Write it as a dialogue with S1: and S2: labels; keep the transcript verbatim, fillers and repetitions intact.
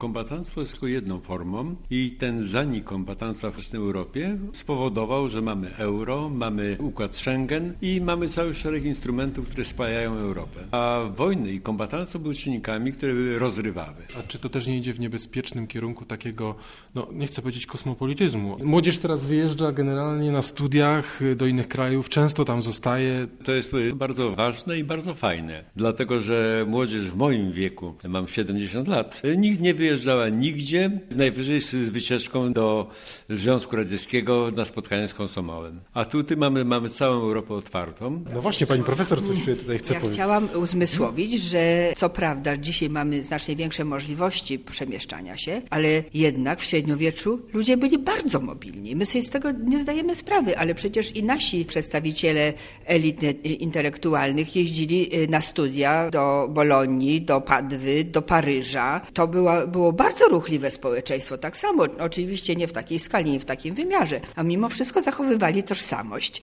S1: Kombatanstwo jest tylko jedną formą i ten zanik kombatanstwa w Europie spowodował, że mamy euro, mamy układ Schengen i mamy cały szereg instrumentów, które spajają Europę. A wojny i kombatanstwo były czynnikami, które rozrywały.
S2: A czy to też nie idzie w niebezpiecznym kierunku takiego, no nie chcę powiedzieć kosmopolityzmu? Młodzież teraz wyjeżdża generalnie na studiach do innych krajów, często tam zostaje.
S1: To jest bardzo ważne i bardzo fajne, dlatego że młodzież w moim wieku, mam siedemdziesiąt lat, nikt nie wyjeżdżała nigdzie, najwyżej z wycieczką do Związku Radzieckiego na spotkanie z Komsomolem. A tutaj mamy, mamy całą Europę otwartą.
S2: No właśnie, pani profesor coś tutaj chce
S3: ja
S2: powiedzieć.
S3: Chciałam uzmysłowić, że co prawda dzisiaj mamy znacznie większe możliwości przemieszczania się, ale jednak w średniowieczu ludzie byli bardzo mobilni. My sobie z tego nie zdajemy sprawy, ale przecież i nasi przedstawiciele elit intelektualnych jeździli na studia do Bolonii, do Padwy, do Paryża. To była, było bardzo ruchliwe społeczeństwo, tak samo. Oczywiście nie w takiej skali, nie w takim wymiarze, a mimo wszystko zachowywali tożsamość.